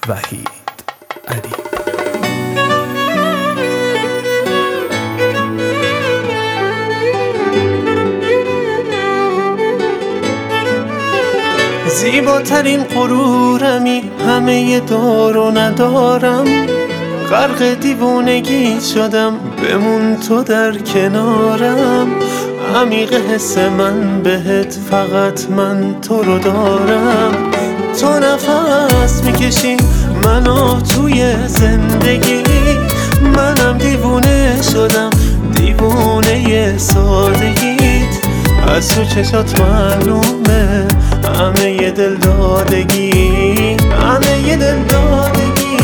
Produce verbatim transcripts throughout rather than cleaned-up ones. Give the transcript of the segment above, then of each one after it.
وحید ادیب. زیباترین غرورمی، همه دارو ندارم، غرق دیوونگی شدم، بمون تو در کنارم. عمیق حس من بهت، فقط من تو رو دارم. تو نفس میکشی منو توی زندگی، منم دیوونه شدم، دیوونه سادگیت. از تو چشات معلومه همه ی دل دادگی، همه ی دل دادگی.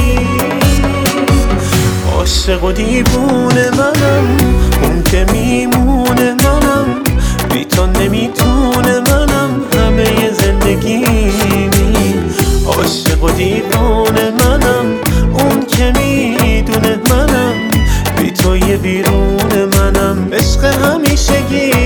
عاشق و دیوونه منم، اون که میمونه منم، بی تو نمیتونه منم همه ی زندگیمی. عاشق و دیوونه منم، اون که میدونه منم، بی تو یه بیرون منم، عشق همیشگی.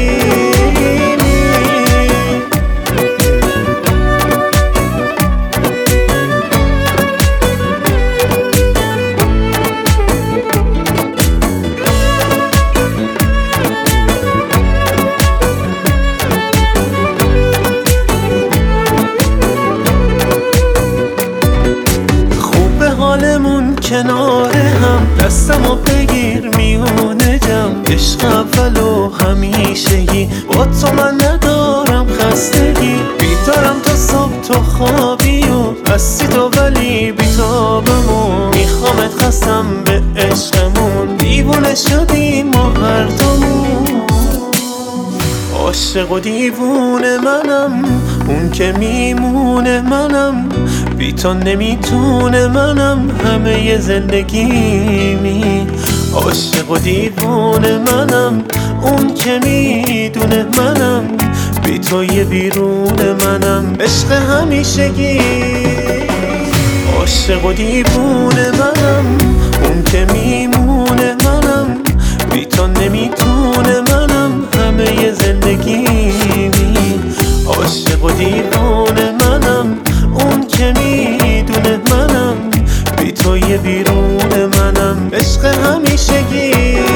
کنار هم دستمو بگیر میونه جمع، عشق اول و همیشگی. با تو من ندارم خستگی، بیدارم تا صبح تو خوابی و هستی تو ولی بیتابمون. میخوامت خستم به عشقمون، دیوونه شدیم ما هر دومون. عاشق و دیوونه منم، اون که میمونه منم، بی تو نمیتونه منم همه ی زندگیمی. عاشق و دیوونه منم، اون که میدونه منم، بی تو یه بیرون منم، عشق همیشگی. عاشق و دیوونه منم، اون که میمونه منم، بی تو نمیتونه منم همه ی زندگیمی. عاشق و دیوونه منم، اون که میدونه منم، بی تو یه بیرون منم، عشق همیشگی.